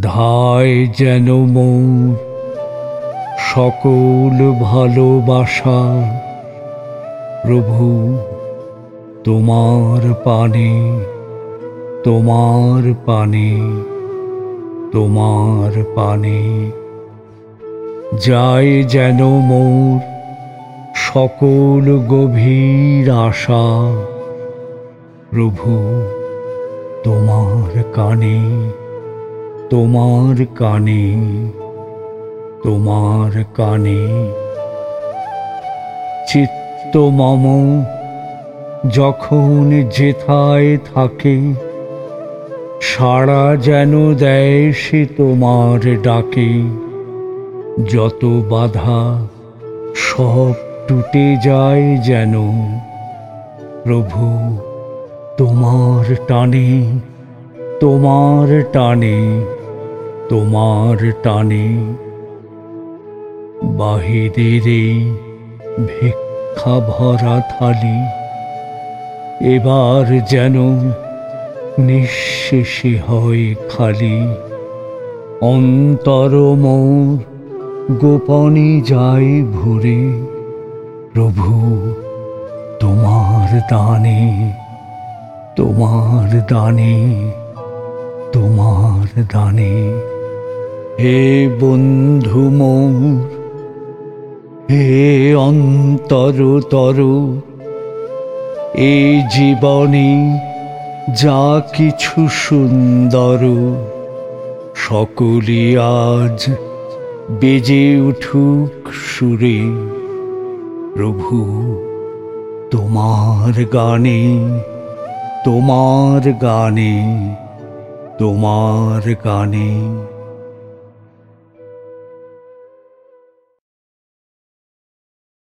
ধায় যেন মোর সকল ভালোবাসা, প্রভু তোমার পানে, তোমার পানে, তোমার পানে। যায় যেন মোর সকল গভীর আশা, প্রভু তোমার কানে, তোমার কানে, তোমার কানে। চিত্ত মম যখন যেথায় থাকে, সাড়া যেন দেয় সে তোমার ডাকে। যত বাধা সব টুটে যায় যেন, প্রভু তোমার টানে, তোমার টানে, তোমার টানে। বাহিরের এই ভিক্ষা ভরা থালি এবার যেন নিঃশেষে হয় খালি। অন্তর মোর গোপনে যায় ভরে, প্রভু তোমার দানে, তোমার দানে, তোমার দানে। হে বন্ধু মোর, হে অন্তরতর, এ জীবনে যা কিছু সুন্দর, সকলে আজ বেজে উঠুক সুরে, প্রভু তোমার গানে, তোমার গানে, তোমার গানে।